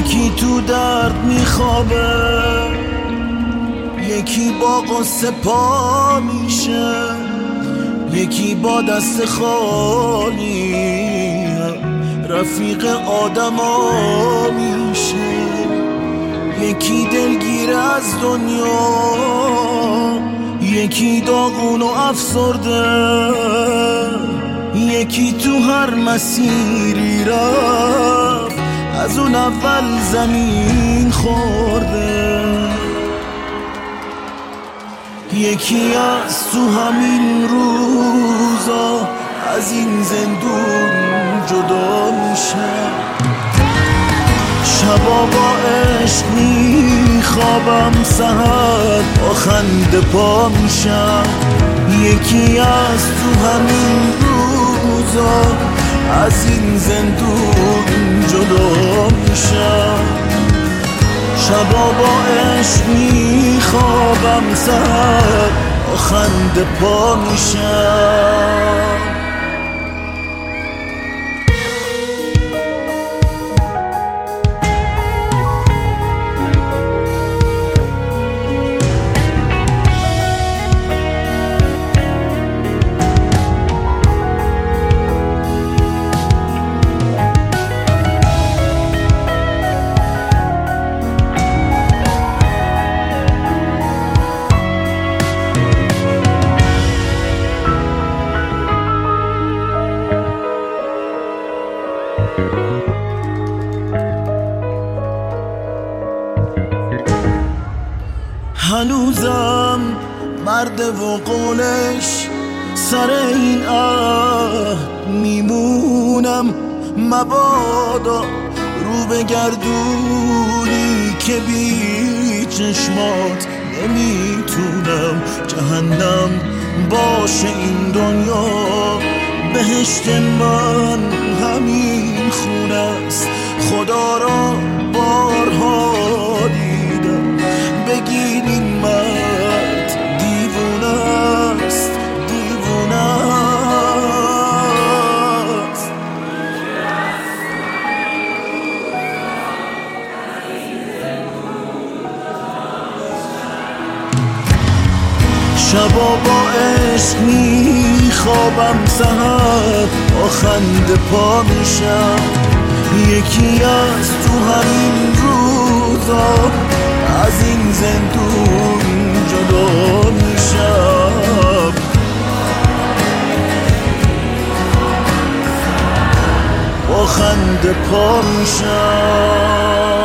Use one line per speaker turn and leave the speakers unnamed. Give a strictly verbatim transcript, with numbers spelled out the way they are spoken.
یکی تو درد میخوابه، یکی با قصه پا میشه، یکی با دست خالی رفیق آدما میشه. یکی دلگیر از دنیا، یکی داغون و افسرده، یکی تو هر مسیری رفت از اون اول زمین خورده. یکی از تو همین روزا از این زندون جدا میشه، شبا با عشق میخوابم، سحر با خنده پا میشم. یکی از تو همین روزا از این زندون جدا میشم، شبا با عشق میخوابم، سحر با خنده پا میشم. هنوزم مرد و قولش سر این عهد میمونم، مبادا رو بگردونی که بی چشمات نمیتونم. جهنم باشه این دنیا، بهشت من همین خونه است. خدا را بارها دیدم، بگین این مرد دیوونه است، دیوونه است. شبا با عشق میخوابم، سحر با خنده پا میشم. یکی از تو همین روزا از این زندون جدا میشم، با خنده پا میشم.